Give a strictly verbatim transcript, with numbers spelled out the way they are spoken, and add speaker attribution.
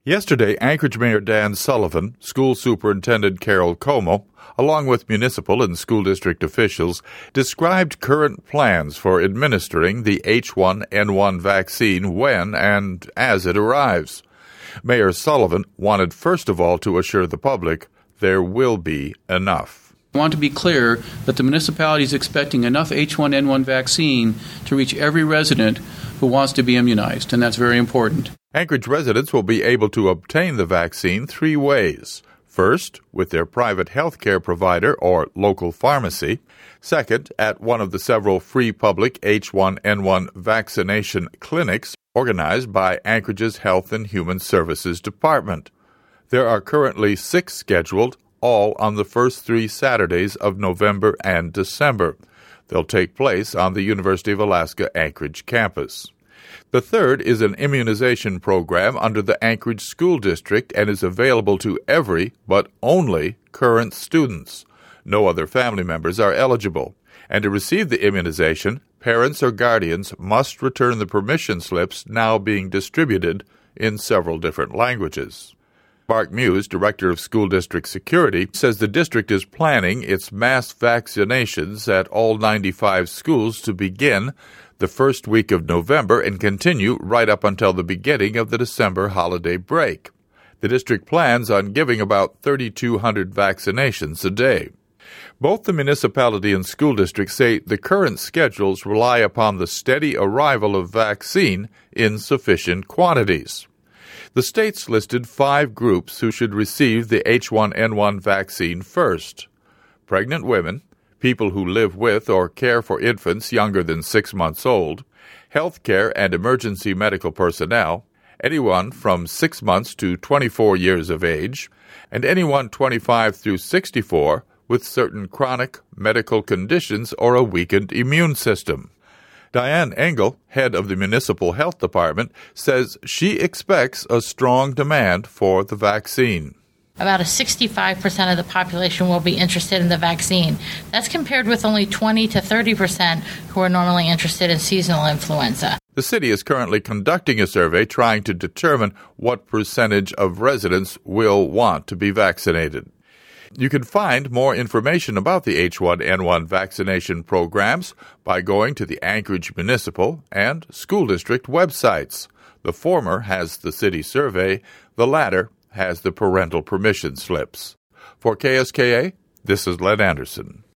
Speaker 1: Yesterday, Anchorage Mayor Dan Sullivan, School Superintendent Carol Como, along with municipal and school district officials, described current plans for administering the H one N one vaccine when and as it arrives. Mayor Sullivan wanted first of all to assure the public there will be enough.
Speaker 2: I want to be clear that the municipality is expecting enough H one N one vaccine to reach every resident who wants to be immunized, and that's very important.
Speaker 1: Anchorage residents will be able to obtain the vaccine three ways. First, with their private health care provider or local pharmacy. Second, at one of the several free public H one N one vaccination clinics organized by Anchorage's Health and Human Services Department. There are currently six scheduled, all on the first three Saturdays of November and December. They'll take place on the University of Alaska Anchorage campus. The third is an immunization program under the Anchorage School District and is available to every, but only, current students. No other family members are eligible. And to receive the immunization, parents or guardians must return the permission slips now being distributed in several different languages. Mark Muse, Director of School District Security, says the district is planning its mass vaccinations at all ninety-five schools to begin the first week of November and continue right up until the beginning of the December holiday break. The district plans on giving about thirty-two hundred vaccinations a day. Both the municipality and school district say the current schedules rely upon the steady arrival of vaccine in sufficient quantities. The states listed five groups who should receive the H one N one vaccine first: pregnant women, people who live with or care for infants younger than six months old, health care and emergency medical personnel, anyone from six months to twenty-four years of age, and anyone twenty-five through sixty-four with certain chronic medical conditions or a weakened immune system. Diane Engel, head of the Municipal Health Department, says she expects a strong demand for the vaccine.
Speaker 3: About a sixty-five percent of the population will be interested in the vaccine. That's compared with only twenty to thirty percent who are normally interested in seasonal influenza.
Speaker 1: The city is currently conducting a survey trying to determine what percentage of residents will want to be vaccinated. You can find more information about the H one N one vaccination programs by going to the Anchorage Municipal and School District websites. The former has the city survey, the latter has the parental permission slips. For K S K A, this is Len Anderson.